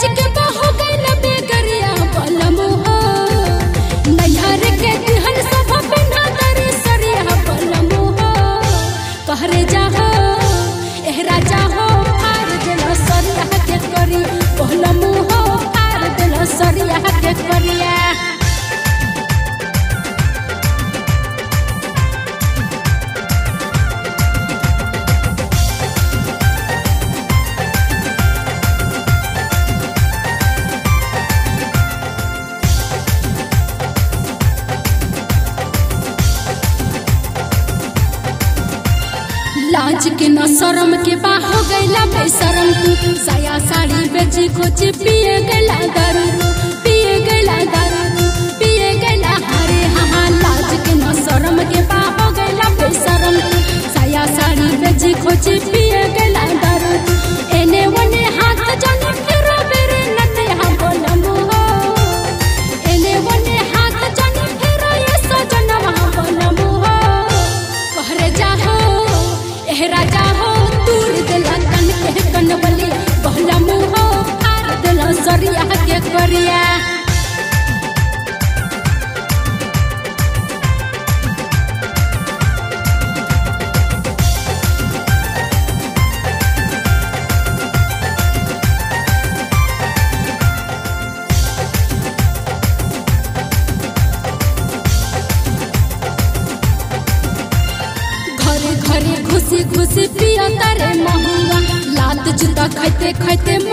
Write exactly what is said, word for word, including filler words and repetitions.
लाज के बहो गइल बेगरिया बलम हो नैहर के दिहन सब बिना दरी सरिया बलम हो कहरे जाहो एह राजा हो आर दिल सरिया के करी बलम हो आर दिल सरिया के करिया लाज के न शरम के बाहो गैला बेशरम तू साया साड़ी बेची खोची पिए गैला दारू पिए गैला दारू पिए गैला हरे हाँ लाज के न शरम के बाहो गैला बेशरम तू साया साड़ी बेची खोची पिए गैला दारू एने वने हाथ जाने फेरो बेरे नते हम बोलम हो एने वने हाथ जाने फेरो ये सजनवा बोलम हो कहरे जाहो एह राजा हो दूर दिला कन के कनवली बहला मुँह हो आर दिला सरिया के करिया घरे घरे खुशी खुशी पिया तारे महुआ लात जूता खाते खाते